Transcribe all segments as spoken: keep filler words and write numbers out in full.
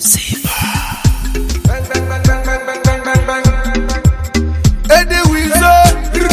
Siva. Bang bang bang bang bang bang bang bang bang. Eddie Weezer.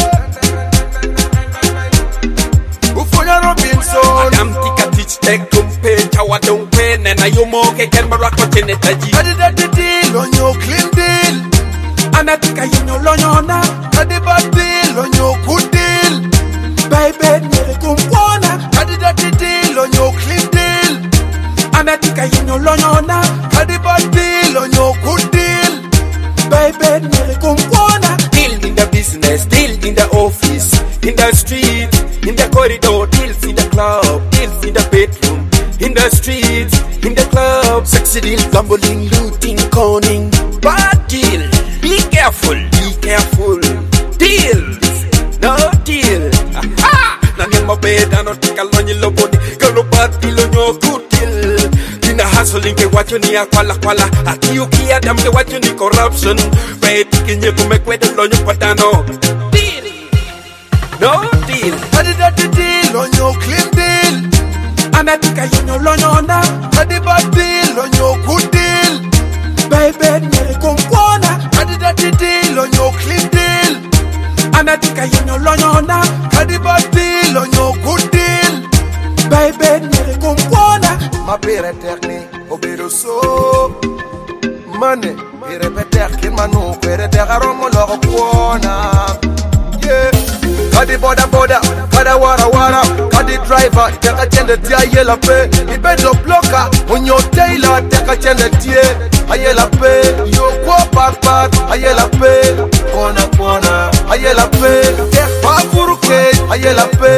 Ufonya Robinson. Adam tika teach tek kumpe chawa dumpe nena yumo ke ken barako chene taji. Adi dadi deal on your clean deal. Anatika yino lonyona. Adi bad deal on your good deal. Baby nere kumpona. Adi dadi deal on your clean deal. Anatika yino lonyona. Adi bad deal on your good deal. Baby nere kumpona. Deal in the business, deal in the office, in the street, in the corridor, deals in the club, deals in the bedroom, in the streets, in the club, sexy deal, gambling, looting, conning, bad deal. Be careful, be careful. Deals, no deal. Aha! Nani mo beda no tika lonyi loboni, gano bad deal on your good deal. Dina hustling ke wacho ni akwala kwala, ati uki adam ke wacho ni corruption. Baby kinye kumekwede lonyo patano. Deal, no deal. Adi dadi deal on your clean deal. Anatika yino lonyona. Adi bad deal on your good deal. Baby nere kumpona. Adi dadi deal on your clean deal. Anatika yino lonyona. Adi bad deal on your good deal. Baby nere kumpona. Ma pere terni, obero so. Mane, pere peter kin manu, pere tergaromo logo kuona. Yeah. Kadi boda boda, kada wara wara, kadi driver, teka chende tia yela pe. Ibedo bloka, unyo tailor, teka chende tie, ayela pe. Yo kwa pak pak, ayela pe. Kona kona, ayela pe. Tek pa furuke, ayela pe.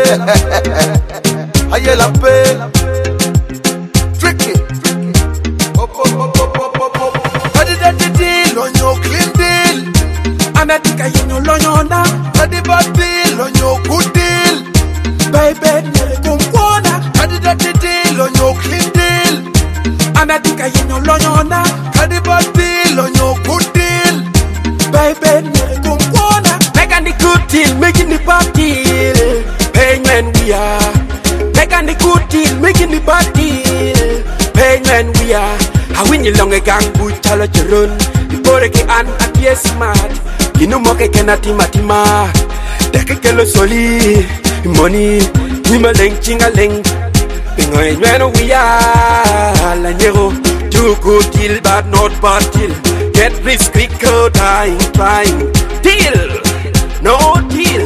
Ayela pe. Tricky. Op op op op op op op. Kadi dadi deal on your clean deal. Anatika yino lonyona. Kadi bad deal on your good deal. Baby nere kumpona. Kadi dadi deal on your clean deal. Anatika yino lonyona. Kadi bad deal on your good deal. Baby nere kumpona. Making the good deal, making the bad deal. Paying when we are. Making the good deal, making the bad deal. Paying when we are. I win you long a gang boot tala churun. The bore ke an atie smart. Kinu moke kena tima tima. Deke kelo soli. Money. Nima leng chinga leng. Pingoy when we are. La nyero. Do good deal but not bad deal. Get rich quicker, dying, trying. Deal. No deal.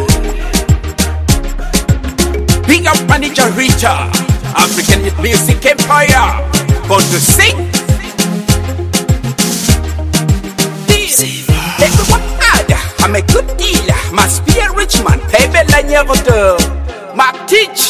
Big up manager Rita. African hit music empire. Born to sing. Everyone add, I'm a good dealer. Must be a rich man. Pay Bella Nyero. My teacher.